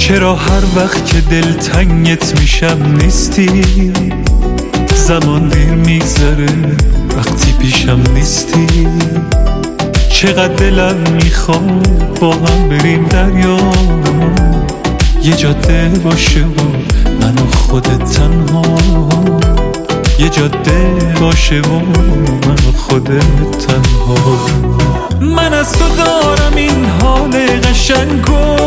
چرا هر وقت که دلتنگت میشم نیستی؟ زمان دیر میگذره وقتی پیشم نیستی. چقدر دلم میخواد با هم بریم دریا، یه جاده باشه و من و خودت تنها، یه جاده باشه و من و خودت تنها. من از تو دارم این حال قشنگو،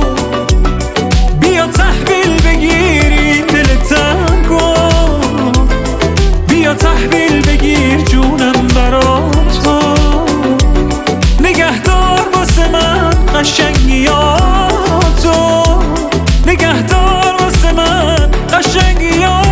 بیا تحویل بگیری دل تنگو، بیا تحویل بگیر جونم براتو، نگهدار واسه من قشنگیاتو، نگهدار واسه من قشنگیاتو.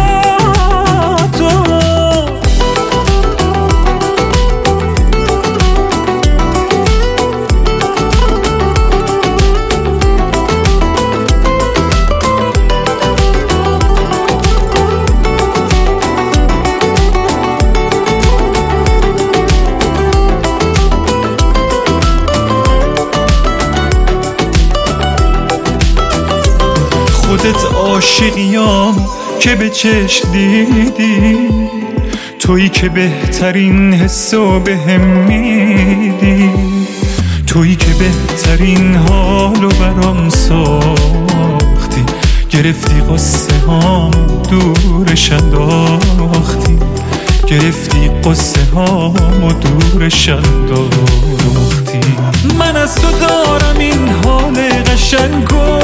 خودت عاشقیام که به چشم دیدی، تویی که بهترین حسو بهم میدی، تویی که بهترین حالو برام ساختی، گرفتی قصه هام دورش انداختی، گرفتی قصه هام دورش انداختی. من از تو دارم این حال قشنگو،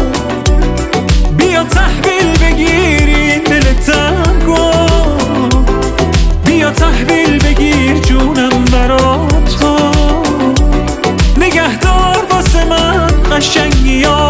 بیا تحویل بگیری دل تنگو، بیا تحویل بگیر جونم براتو، نگهدار واسه من قشنگیات.